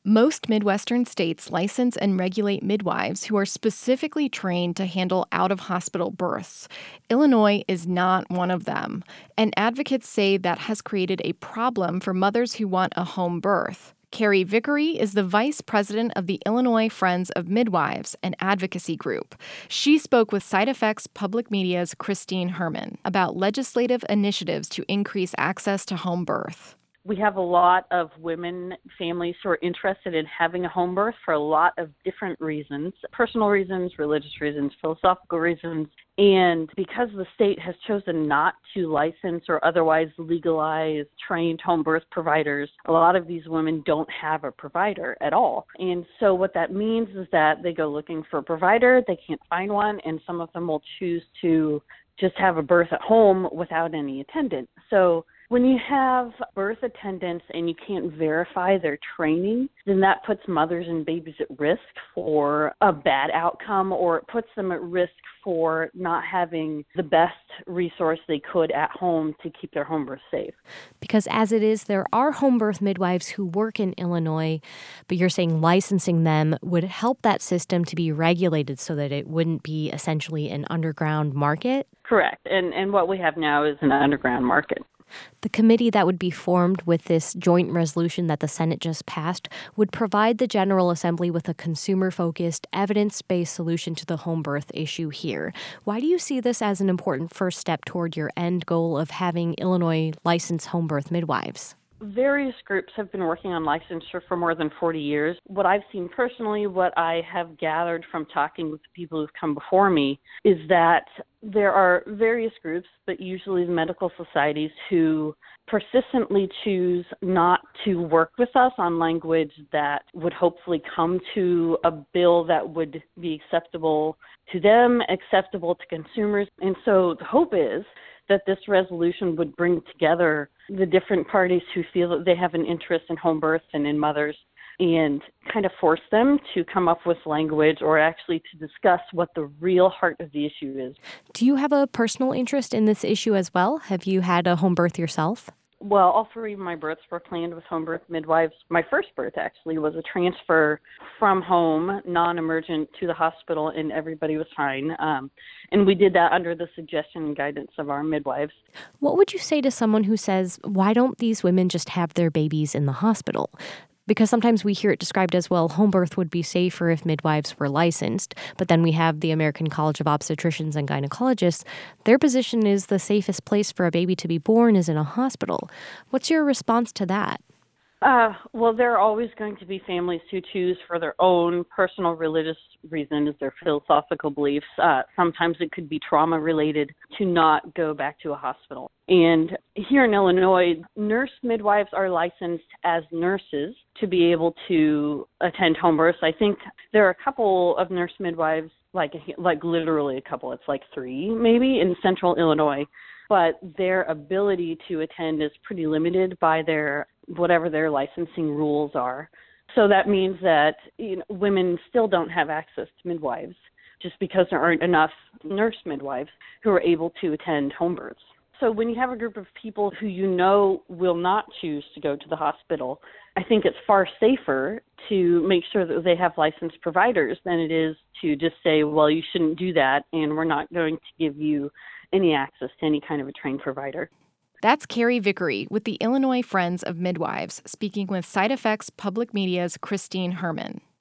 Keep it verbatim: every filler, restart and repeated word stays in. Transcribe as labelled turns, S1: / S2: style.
S1: Most Midwestern states license and regulate midwives who are specifically trained to handle out-of-hospital births. Illinois is not one of them, and advocates say that has created a problem for mothers who want a home birth. Carrie Vickery is the vice president of the Illinois Friends of Midwives, an advocacy group. She spoke with SideFX Public Media's Christine Herman about legislative initiatives to increase access to home birth.
S2: We have a lot of women, families who are interested in having a home birth for a lot of different reasons, personal reasons, religious reasons, philosophical reasons. And because the state has chosen not to license or otherwise legalize trained home birth providers, a lot of these women don't have a provider at all. And so what that means is that they go looking for a provider, they can't find one, and some of them will choose to just have a birth at home without any attendant. So when you have birth attendants and you can't verify their training, then that puts mothers and babies at risk for a bad outcome, or it puts them at risk for not having the best resource they could at home to keep their home birth safe.
S3: Because as it is, there are home birth midwives who work in Illinois, but you're saying licensing them would help that system to be regulated so that it wouldn't be essentially an underground market?
S2: Correct. And, and what we have now is an underground market.
S3: The committee that would be formed with this joint resolution that the Senate just passed would provide the General Assembly with a consumer-focused, evidence-based solution to the home birth issue here. Why do you see this as an important first step toward your end goal of having Illinois license home birth midwives?
S2: Various groups have been working on licensure for more than forty years. What I've seen personally, what I have gathered from talking with the people who've come before me, is that there are various groups, but usually the medical societies, who persistently choose not to work with us on language that would hopefully come to a bill that would be acceptable to them, acceptable to consumers. And so the hope is that this resolution would bring together the different parties who feel that they have an interest in home births and in mothers, and kind of force them to come up with language or actually to discuss what the real heart of the issue is.
S3: Do you have a personal interest in this issue as well? Have you had a home birth yourself?
S2: Well, all three of my births were planned with home birth midwives. My first birth, actually, was a transfer from home, non-emergent, to the hospital, and everybody was fine. Um, and we did that under the suggestion and guidance of our midwives.
S3: What would you say to someone who says, why don't these women just have their babies in the hospital? Because sometimes we hear it described as, well, home birth would be safer if midwives were licensed. But then we have the American College of Obstetricians and Gynecologists. Their position is the safest place for a baby to be born is in a hospital. What's your response to that?
S2: Uh, well, there are always going to be families who choose for their own personal religious reasons, their philosophical beliefs. Uh, sometimes it could be trauma-related to not go back to a hospital. And here in Illinois, nurse midwives are licensed as nurses to be able to attend home births. I think there are a couple of nurse midwives, like like literally a couple, it's like three maybe, in central Illinois. But their ability to attend is pretty limited by their whatever their licensing rules are. So that means that, you know, women still don't have access to midwives just because there aren't enough nurse midwives who are able to attend home births. So when you have a group of people who you know will not choose to go to the hospital, I think it's far safer to make sure that they have licensed providers than it is to just say, well, you shouldn't do that, and we're not going to give you any access to any kind of a trained provider.
S1: That's Carrie Vickery with the Illinois Friends of Midwives, speaking with SideFX Public Media's Christine Herman.